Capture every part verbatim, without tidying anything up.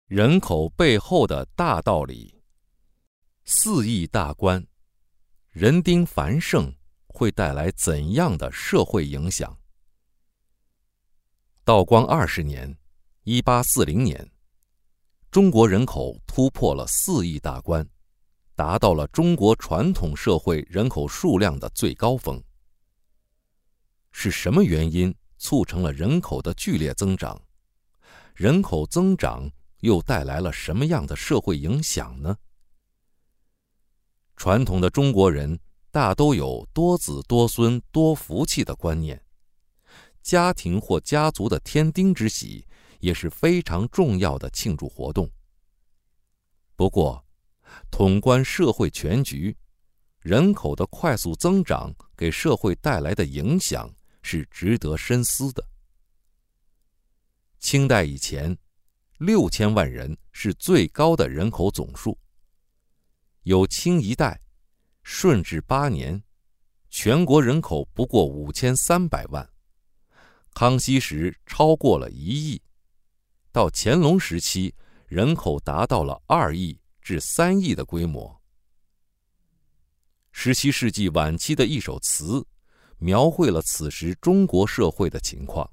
人口背后的大道理。四亿大关，人丁繁盛会带来怎样的社会影响？道光二十年，一八四零年，中国人口突破了四亿大关，达到了中国传统社会人口数量的最高峰。是什么原因促成了人口的剧烈增长？人口增长又带来了什么样的社会影响呢？传统的中国人大都有多子多孙多福气的观念，家庭或家族的添丁之喜也是非常重要的庆祝活动。不过，统观社会全局，人口的快速增长给社会带来的影响是值得深思的。清代以前，六千万人是最高的人口总数。有清一代，顺治八年，全国人口不过五千三百万。康熙时超过了一亿，到乾隆时期，人口达到了二亿至三亿的规模。十七世纪晚期的一首词，描绘了此时中国社会的情况。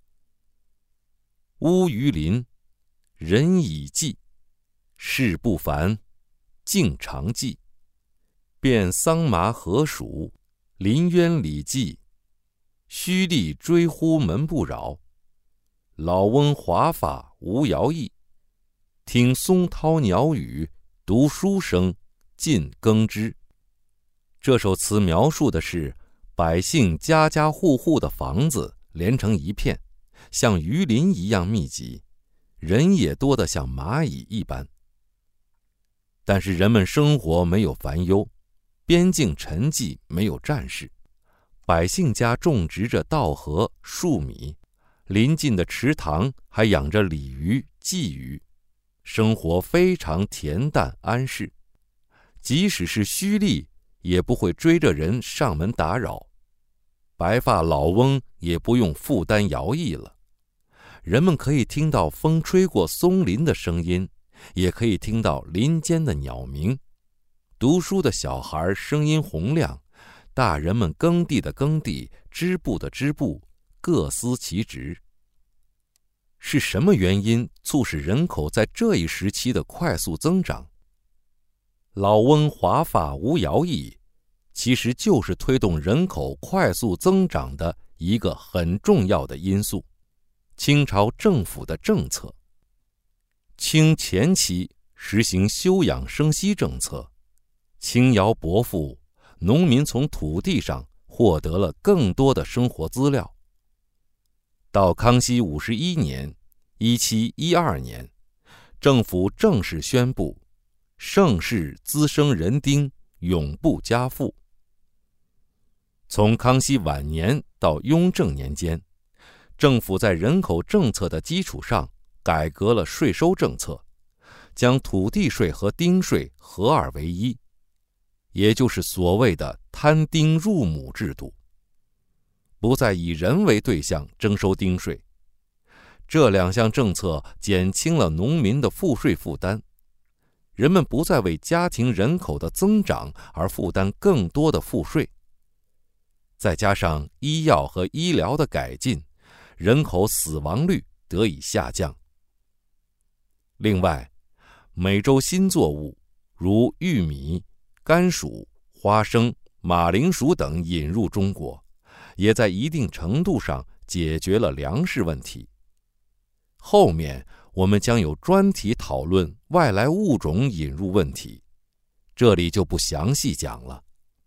乌鱼林，人已济，事不繁，境常记。遍桑麻何属，林渊里迹。虚力追呼门不扰，老翁华发无摇曳。听松涛鸟语，读书声，尽耕织。这首词描述的是百姓家家户户的房子连成一片，像鱼鳞一样密集，人也多得像蚂蚁一般。但是人们生活没有烦忧，边境沉寂，没有战事。百姓家种植着稻禾、粟米，邻近的池塘还养着鲤鱼、鲫鱼，生活非常恬淡安适。即使是虚吏，也不会追着人上门打扰，白发老翁也不用负担徭役了。人们可以听到风吹过松林的声音，也可以听到林间的鸟鸣。读书的小孩声音洪亮，大人们耕地的耕地，织布的织布，各司其职。是什么原因促使人口在这一时期的快速增长？老翁华发无摇曳，其实就是推动人口快速增长的一个很重要的因素。清朝政府的政策。清前期实行休养生息政策，轻徭薄赋，农民从土地上获得了更多的生活资料。到康熙五十一年（一七一二年），政府正式宣布，盛世滋生人丁，永不加赋。从康熙晚年到雍正年间，政府在人口政策的基础上改革了税收政策，将土地税和丁税合二为一，也就是所谓的摊丁入亩制度，不再以人为对象征收丁税。这两项政策减轻了农民的赋税负担，人们不再为家庭人口的增长而负担更多的赋税。再加上医药和医疗的改进，人口死亡率得以下降。另外，美洲新作物如玉米、甘薯、花生、马铃薯等引入中国，也在一定程度上解决了粮食问题。后面我们将有专题讨论外来物种引入问题，这里就不详细讲了。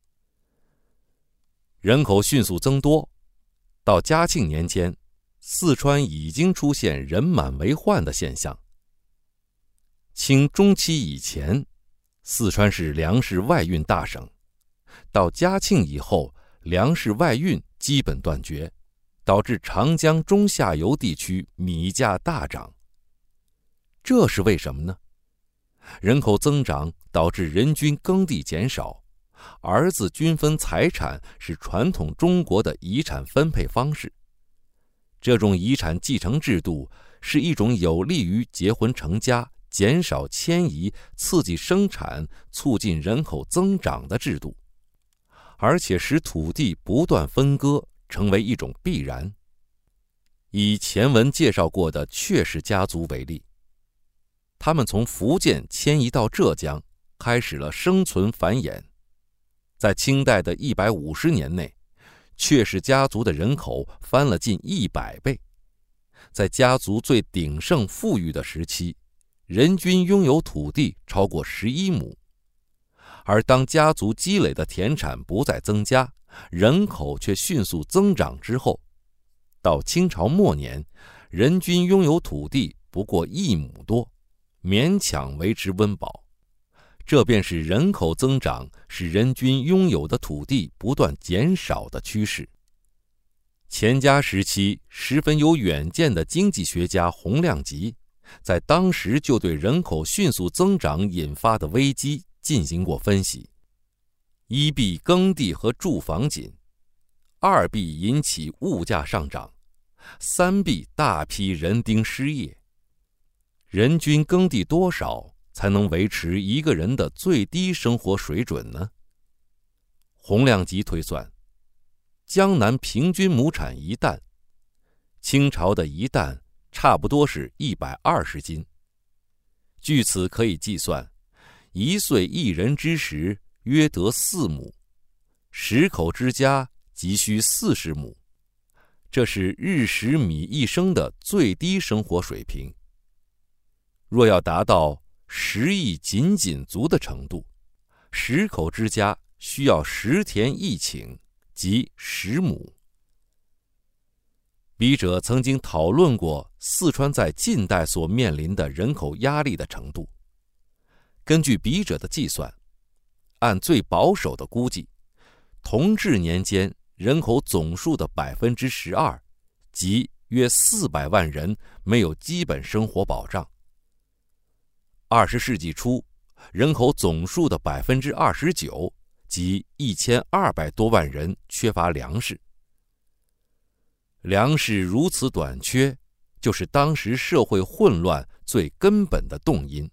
人口迅速增多，到嘉庆年间，四川已经出现人满为患的现象。清中期以前，四川是粮食外运大省，到嘉庆以后，粮食外运基本断绝，导致长江中下游地区米价大涨。这是为什么呢？人口增长导致人均耕地减少，儿子均分财产是传统中国的遗产分配方式。这种遗产继承制度是一种有利于结婚成家、 减少迁移、刺激生产、促进人口增长的制度，而且使土地不断分割成为一种必然。以前文介绍过的阙氏家族为例，他们从福建迁移到浙江，开始了生存繁衍。在清代的一百五十年内，阙氏家族的人口翻了近一百倍。在家族最鼎盛富裕的时期，人均拥有土地超过十一亩。而当家族积累的田产不再增加，人口却迅速增长之后，到清朝末年，人均拥有土地不过一亩多，勉强维持温饱。这便是人口增长使人均拥有的土地不断减少的趋势。乾嘉时期，十分有远见的经济学家洪亮吉，在当时就对人口迅速增长引发的危机进行过分析。一必耕地和住房紧，二必引起物价上涨，三必大批人丁失业。人均耕地多少才能维持一个人的最低生活水准呢？洪亮吉推算，江南平均亩产一担，清朝的一担差不多是一百二十斤。据此可以计算，一岁一人之食约得四亩，十口之家急需四十亩，这是日食米一升的最低生活水平。若要达到食邑仅仅足的程度，十口之家需要十田一顷，即十亩。笔者曾经讨论过四川在近代所面临的人口压力的程度。根据笔者的计算，按最保守的估计，同治年间人口总数的百分之十二，即约四百万人没有基本生活保障。二十世纪初，人口总数的百分之二十九，即一千二百多万人缺乏粮食。粮食如此短缺，就是当时社会混乱最根本的动因。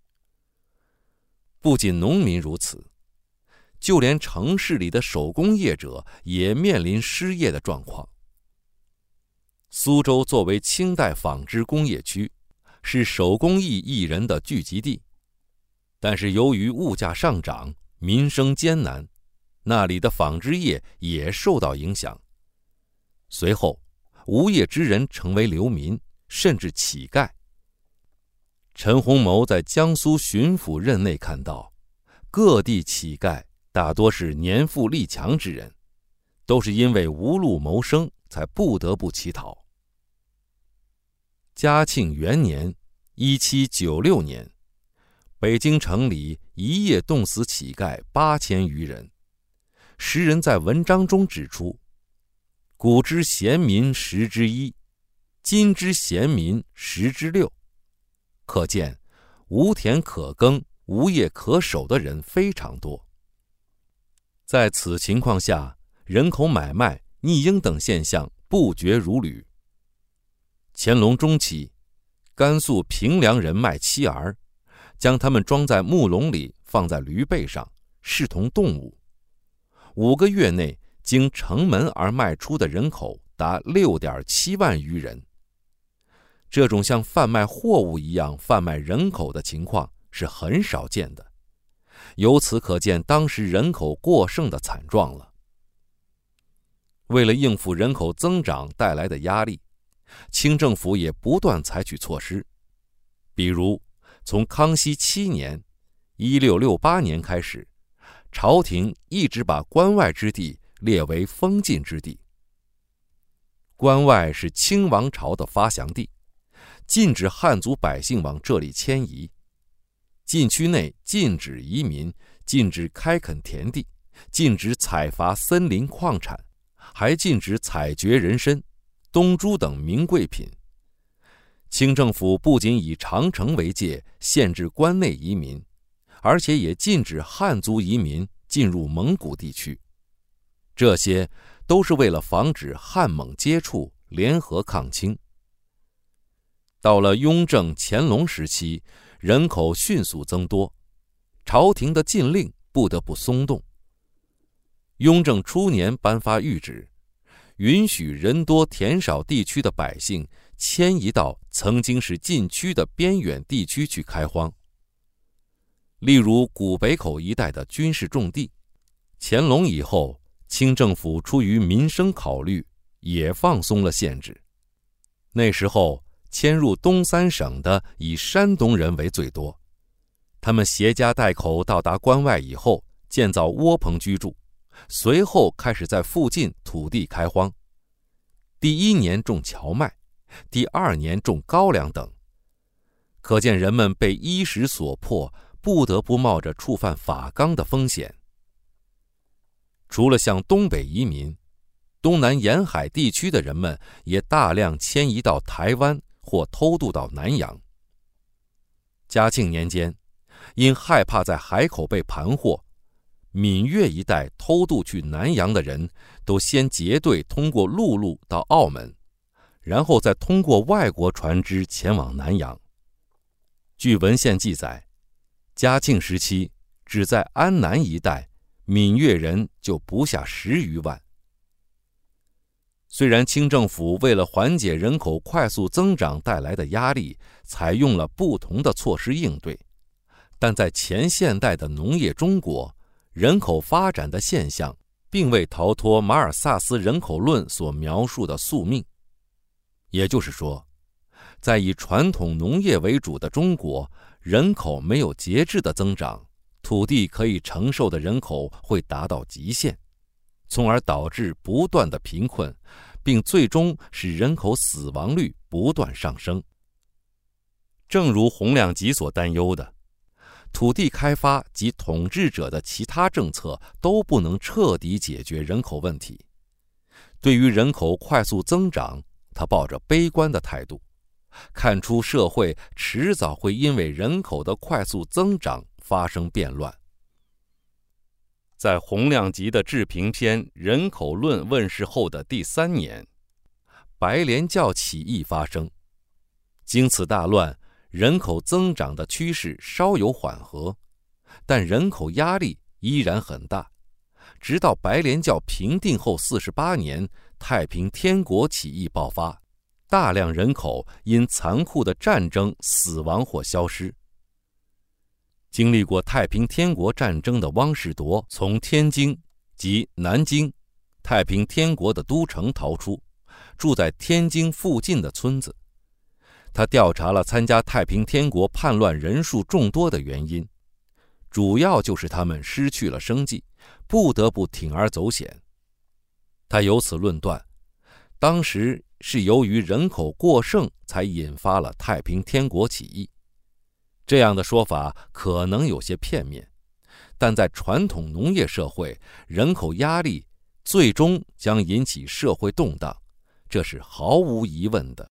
不仅农民如此，就连城市里的手工业者也面临失业的状况。苏州作为清代纺织工业区，是手工艺艺人的聚集地，但是由于物价上涨，民生艰难，那里的纺织业也受到影响。随后，无业之人成为流民，甚至乞丐。陈洪谋在江苏巡抚任内看到，各地乞丐大多是年富力强之人，都是因为无路谋生才不得不乞讨。嘉庆元年一七九六年，北京城里一夜冻死乞丐八千余人。时人在文章中指出，古之贤民十之一，今之贤民十之六。可见无田可耕、无业可守的人非常多。在此情况下，人口买卖、逆婴等现象不绝如缕。乾隆中期，甘肃平凉人卖妻儿，将他们装在木笼里，放在驴背上，视同动物。五个月内，经城门而卖出的人口达六点七万余人。这种像贩卖货物一样贩卖人口的情况是很少见的，由此可见当时人口过剩的惨状了。为了应付人口增长带来的压力，清政府也不断采取措施。比如，从康熙七年（一六六八年）开始，朝廷一直把关外之地列为封禁之地。关外是清王朝的发祥地，禁止汉族百姓往这里迁移。禁区内禁止移民，禁止开垦田地，禁止采伐森林矿产，还禁止采掘人参、东珠等名贵品。清政府不仅以长城为界，限制关内移民，而且也禁止汉族移民进入蒙古地区。这些都是为了防止汉蒙接触，联合抗清。 到了雍正、乾隆时期，人口迅速增多，朝廷的禁令不得不松动。雍正初年颁发谕旨，允许人多田少地区的百姓迁移到曾经是禁区的边远地区去开荒。例如古北口一带的军事重地，乾隆以后，清政府出于民生考虑，也放松了限制。那时候迁入东三省的以山东人为最多，他们携家带口到达关外以后，建造窝棚居住，随后开始在附近土地开荒。第一年种荞麦，第二年种高粱等，可见人们被衣食所迫，不得不冒着触犯法纲的风险。除了向东北移民，东南沿海地区的人们也大量迁移到台湾或偷渡到南洋。嘉庆年间，因害怕在海口被盘获，闽粤一带偷渡去南洋的人都先结队通过陆路到澳门，然后再通过外国船只前往南洋。据文献记载，嘉庆时期只在安南一带，闽粤人就不下十余万。虽然清政府为了缓解人口快速增长带来的压力，采用了不同的措施应对，但在前现代的农业中国，人口发展的现象并未逃脱马尔萨斯人口论所描述的宿命。也就是说，在以传统农业为主的中国，人口没有节制的增长，土地可以承受的人口会达到极限，从而导致不断的贫困，并最终使人口死亡率不断上升。正如洪亮吉所担忧的，土地开发及统治者的其他政策都不能彻底解决人口问题。对于人口快速增长，他抱着悲观的态度，看出社会迟早会因为人口的快速增长发生变乱。在洪亮吉的治平篇《人口论》问世后的第三年，白莲教起义发生。经此大乱，人口增长的趋势稍有缓和，但人口压力依然很大。直到白莲教平定后四十八年，太平天国起义爆发，大量人口因残酷的战争死亡或消失。经历过太平天国战争的汪士铎从天津及南京太平天国的都城逃出，住在天津附近的村子。他调查了参加太平天国叛乱人数众多的原因，主要就是他们失去了生计，不得不铤而走险。他由此论断，当时是由于人口过剩才引发了太平天国起义。这样的说法可能有些片面，但在传统农业社会，人口压力最终将引起社会动荡，这是毫无疑问的。